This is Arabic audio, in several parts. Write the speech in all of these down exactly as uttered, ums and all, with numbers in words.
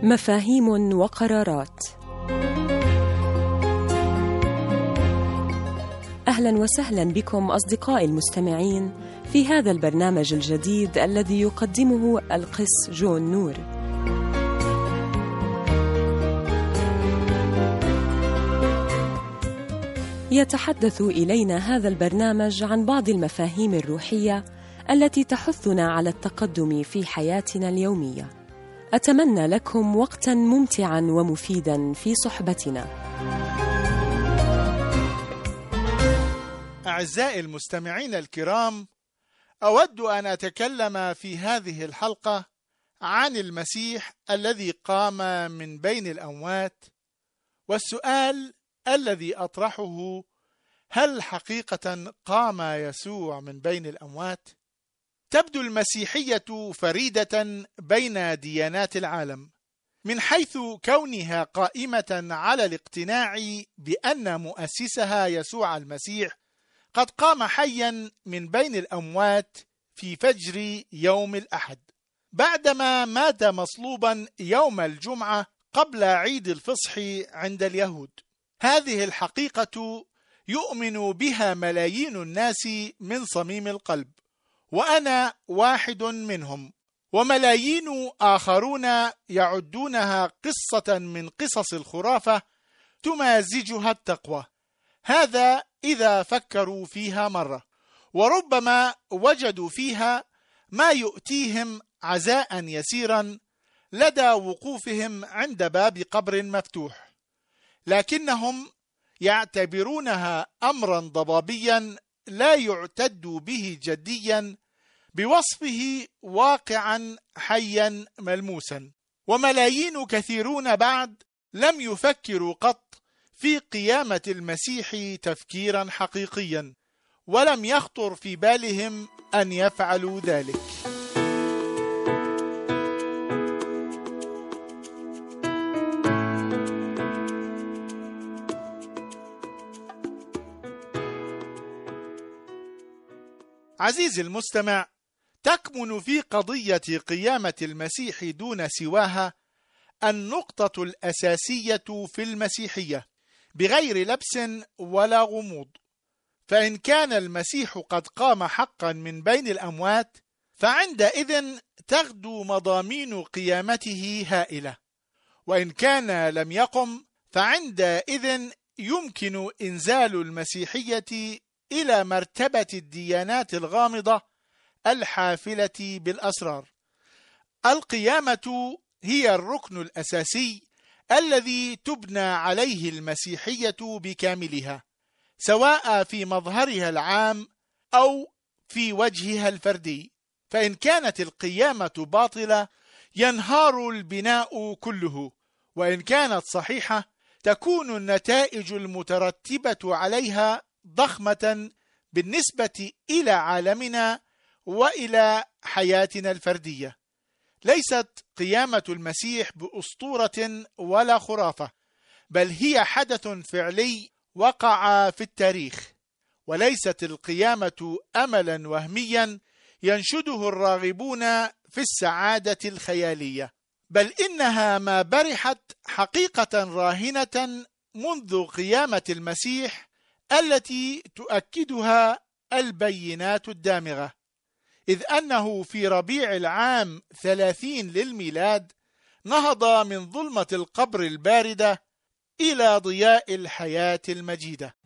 مفاهيم وقرارات. أهلا وسهلا بكم أصدقائي المستمعين في هذا البرنامج الجديد الذي يقدمه القس جون نور. يتحدث إلينا هذا البرنامج عن بعض المفاهيم الروحية التي تحثنا على التقدم في حياتنا اليومية. أتمنى لكم وقتاً ممتعاً ومفيداً في صحبتنا. أعزائي المستمعين الكرام، أود أن أتكلم في هذه الحلقة عن المسيح الذي قام من بين الأموات، والسؤال الذي أطرحه: هل حقيقة قام يسوع من بين الأموات؟ تبدو المسيحية فريدة بين ديانات العالم من حيث كونها قائمة على الاقتناع بأن مؤسسها يسوع المسيح قد قام حيا من بين الأموات في فجر يوم الأحد، بعدما مات مصلوبا يوم الجمعة قبل عيد الفصح عند اليهود. هذه الحقيقة يؤمن بها ملايين الناس من صميم القلب، وأنا واحد منهم، وملايين آخرون يعدونها قصة من قصص الخرافة تمازجها التقوى. هذا إذا فكروا فيها مرة، وربما وجدوا فيها ما يؤتيهم عزاء يسيرا لدى وقوفهم عند باب قبر مفتوح، لكنهم يعتبرونها أمرا ضبابيا لا يعتد به جديا بوصفه واقعا حيا ملموسا. وملايين كثيرون بعد لم يفكروا قط في قيامة المسيح تفكيرا حقيقيا، ولم يخطر في بالهم أن يفعلوا ذلك. عزيزي المستمع، تكمن في قضية قيامة المسيح دون سواها النقطة الأساسية في المسيحية بغير لبس ولا غموض. فإن كان المسيح قد قام حقا من بين الأموات، فعندئذ تغدو مضامين قيامته هائلة، وإن كان لم يقم فعندئذ يمكن إنزال المسيحية إلى مرتبة الديانات الغامضة الحافلة بالأسرار. القيامة هي الركن الأساسي الذي تبنى عليه المسيحية بكاملها، سواء في مظهرها العام أو في وجهها الفردي. فإن كانت القيامة باطلة ينهار البناء كله، وإن كانت صحيحة تكون النتائج المترتبة عليها ضخمة بالنسبة إلى عالمنا وإلى حياتنا الفردية. ليست قيامة المسيح بأسطورة ولا خرافة، بل هي حدث فعلي وقع في التاريخ، وليست القيامة أملا وهميا ينشده الراغبون في السعادة الخيالية، بل إنها ما برحت حقيقة راهنة منذ قيامة المسيح التي تؤكدها البينات الدامغة، إذ أنه في ربيع العام ثلاثين للميلاد نهض من ظلمة القبر الباردة إلى ضياء الحياة المجيدة.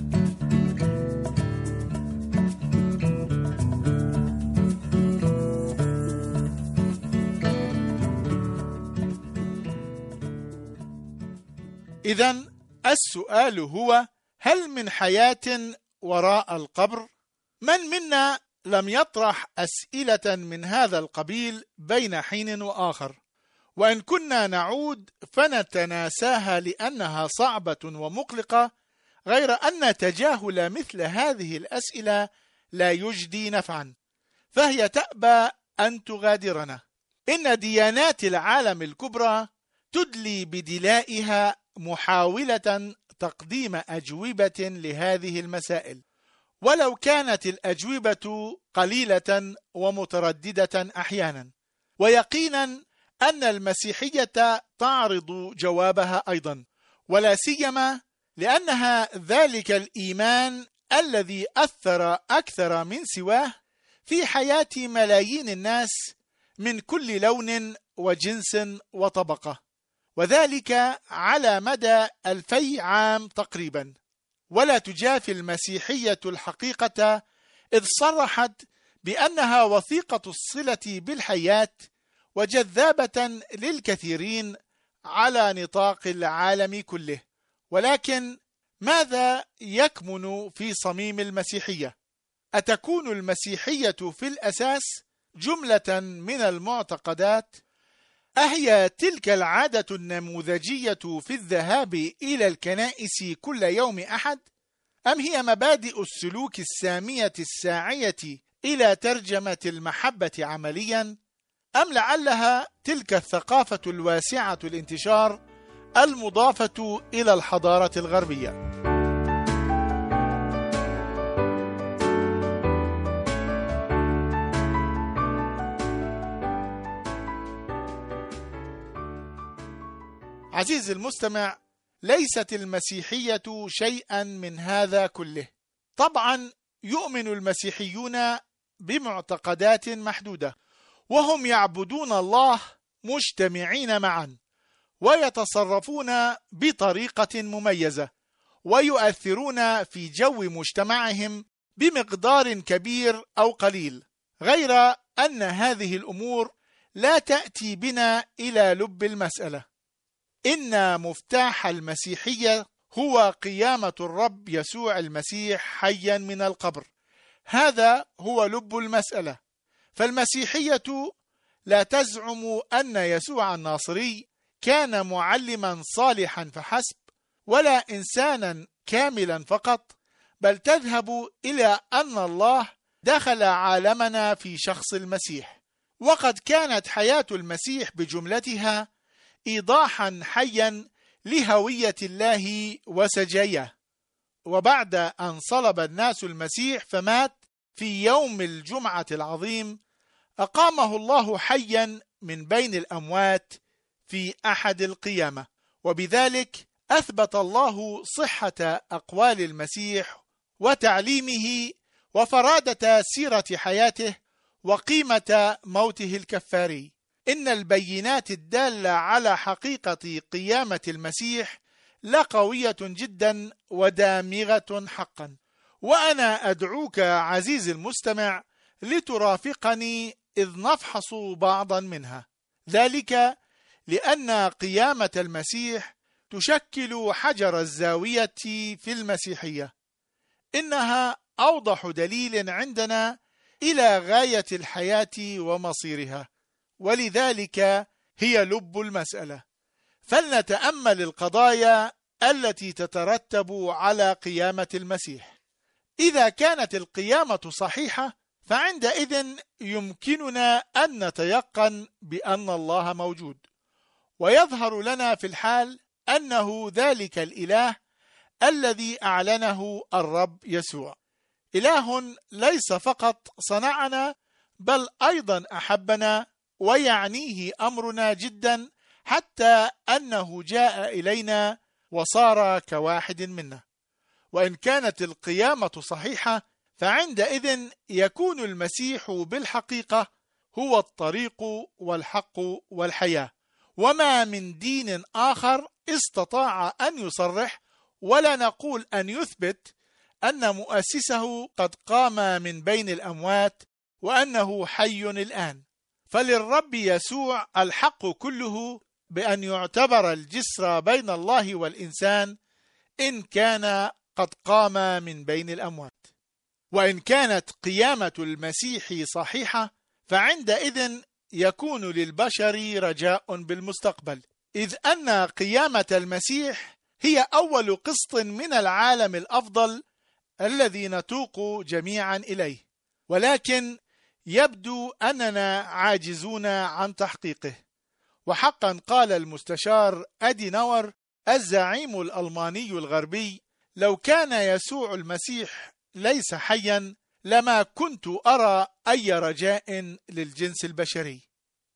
إذن السؤال هو: هل من حياة وراء القبر؟ من منا لم يطرح أسئلة من هذا القبيل بين حين وآخر، وإن كنا نعود فنتناساها لأنها صعبة ومقلقة، غير أن تجاهل مثل هذه الأسئلة لا يجدي نفعا، فهي تأبى أن تغادرنا. إن ديانات العالم الكبرى تدلي بدلائها محاولة تقديم أجوبة لهذه المسائل، ولو كانت الأجوبة قليلة ومترددة أحيانا. ويقينا أن المسيحية تعرض جوابها أيضا، ولا سيما لأنها ذلك الإيمان الذي أثر أكثر من سواه في حياة ملايين الناس من كل لون وجنس وطبقة، وذلك على مدى ألفي عام تقريبا. ولا تجافي المسيحية الحقيقة إذ صرحت بأنها وثيقة الصلة بالحياة وجذابة للكثيرين على نطاق العالم كله. ولكن ماذا يكمن في صميم المسيحية؟ أتكون المسيحية في الأساس جملة من المعتقدات؟ أهي تلك العادة النموذجية في الذهاب إلى الكنائس كل يوم أحد؟ أم هي مبادئ السلوك السامية الساعية إلى ترجمة المحبة عمليا؟ أم لعلها تلك الثقافة الواسعة الانتشار المضافة إلى الحضارة الغربية؟ عزيزي المستمع، ليست المسيحية شيئا من هذا كله. طبعا يؤمن المسيحيون بمعتقدات محدودة، وهم يعبدون الله مجتمعين معا، ويتصرفون بطريقة مميزة، ويؤثرون في جو مجتمعهم بمقدار كبير أو قليل، غير أن هذه الأمور لا تأتي بنا إلى لب المسألة. إن مفتاح المسيحية هو قيامة الرب يسوع المسيح حيا من القبر. هذا هو لب المسألة. فالمسيحية لا تزعم أن يسوع الناصري كان معلما صالحا فحسب، ولا إنسانا كاملا فقط، بل تذهب إلى أن الله دخل عالمنا في شخص المسيح، وقد كانت حياة المسيح بجملتها إيضاحا حيا لهوية الله وسجاياه. وبعد أن صلب الناس المسيح فمات في يوم الجمعة العظيم، أقامه الله حيا من بين الأموات في أحد القيامة، وبذلك أثبت الله صحة أقوال المسيح وتعليمه وفرادة سيرة حياته وقيمة موته الكفاري. إن البينات الدالة على حقيقة قيامة المسيح لقوية جدا ودامغة حقا، وأنا أدعوك عزيزي المستمع لترافقني إذ نفحص بعضا منها، ذلك لأن قيامة المسيح تشكل حجر الزاوية في المسيحية. إنها أوضح دليل عندنا إلى غاية الحياة ومصيرها، ولذلك هي لب المسألة. فلنتأمل القضايا التي تترتب على قيامة المسيح. إذا كانت القيامة صحيحة، فعندئذ يمكننا أن نتيقن بأن الله موجود، ويظهر لنا في الحال أنه ذلك الإله الذي أعلنه الرب يسوع، إله ليس فقط صنعنا بل أيضا أحبنا، ويعنيه أمرنا جدا حتى أنه جاء إلينا وصار كواحد منا. وإن كانت القيامة صحيحة، فعندئذ يكون المسيح بالحقيقة هو الطريق والحق والحياة، وما من دين آخر استطاع أن يصرح ولا نقول أن يثبت أن مؤسسه قد قام من بين الأموات وأنه حي الآن. فللرب يسوع الحق كله بأن يعتبر الجسر بين الله والإنسان إن كان قد قام من بين الأموات. وإن كانت قيامة المسيح صحيحة، فعندئذ يكون للبشر رجاء بالمستقبل، إذ أن قيامة المسيح هي أول قسط من العالم الأفضل الذي نتوق جميعا إليه، ولكن يبدو أننا عاجزون عن تحقيقه. وحقا قال المستشار أديناور الزعيم الألماني الغربي: لو كان يسوع المسيح ليس حيا لما كنت أرى أي رجاء للجنس البشري.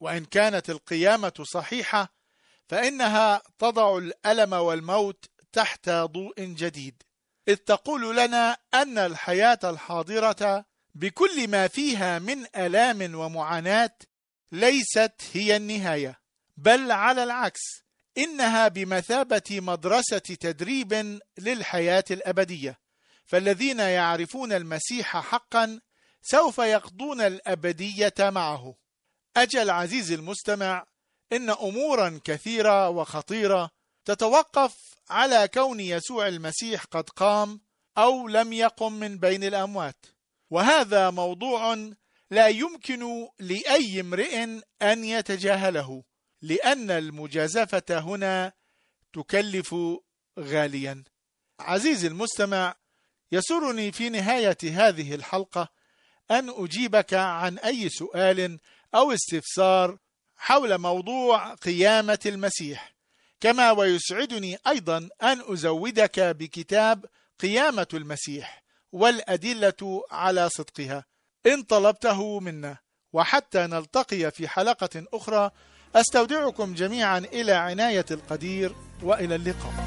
وإن كانت القيامة صحيحة فإنها تضع الألم والموت تحت ضوء جديد، إذ تقول لنا أن الحياة الحاضرة بكل ما فيها من آلام ومعاناة ليست هي النهاية، بل على العكس إنها بمثابة مدرسة تدريب للحياة الأبدية. فالذين يعرفون المسيح حقا سوف يقضون الأبدية معه. أجل عزيزي المستمع، إن أمورا كثيرة وخطيرة تتوقف على كون يسوع المسيح قد قام أو لم يقم من بين الأموات، وهذا موضوع لا يمكن لأي امرئ أن يتجاهله، لأن المجازفة هنا تكلف غاليا. عزيزي المستمع، يسرني في نهاية هذه الحلقة أن أجيبك عن أي سؤال أو استفسار حول موضوع قيامة المسيح، كما ويسعدني أيضا أن أزودك بكتاب قيامة المسيح والأدلة على صدقها إن طلبته منا. وحتى نلتقي في حلقة أخرى، أستودعكم جميعا إلى عناية القدير، وإلى اللقاء.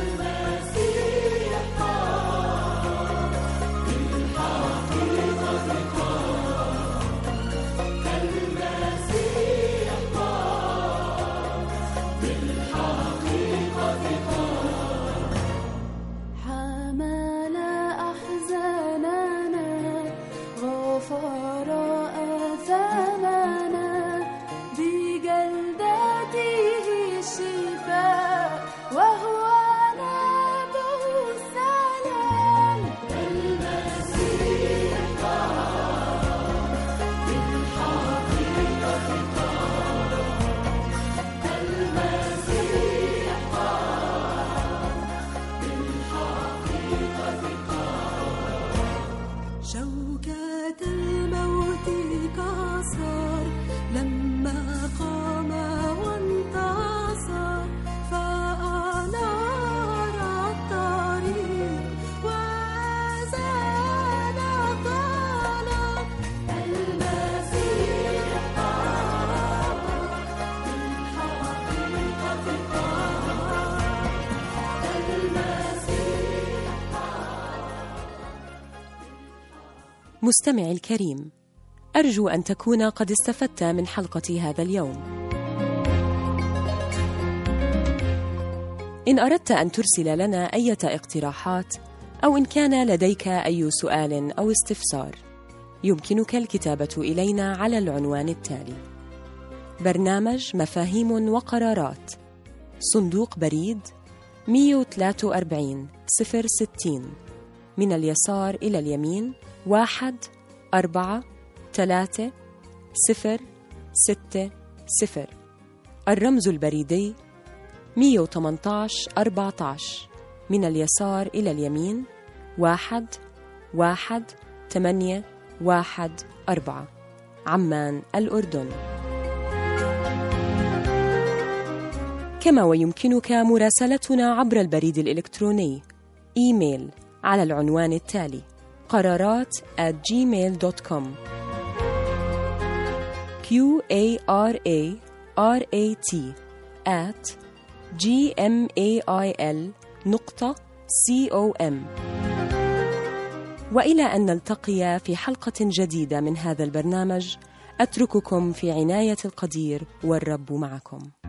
مستمعي الكريم، أرجو أن تكون قد استفدت من حلقة هذا اليوم. إن أردت أن ترسل لنا أي اقتراحات أو إن كان لديك أي سؤال أو استفسار، يمكنك الكتابة إلينا على العنوان التالي: برنامج مفاهيم وقرارات، صندوق بريد مئة وثلاثة وأربعين صفر ستين، من اليسار إلى اليمين واحد أربعة ثلاثة صفر ستة صفر. الرمز البريدي مئة وثمانية عشر أربعة عشر، من اليسار إلى اليمين واحد واحد ثمانية واحد أربعة، عمان الأردن. كما ويمكنك مراسلتنا عبر البريد الإلكتروني إيميل على العنوان التالي: قرارات at gmail dot com q a r a r a t at g m a i l نقطة c o m. وإلى أن نلتقي في حلقة جديدة من هذا البرنامج، أترككم في عناية القدير، والرب معكم.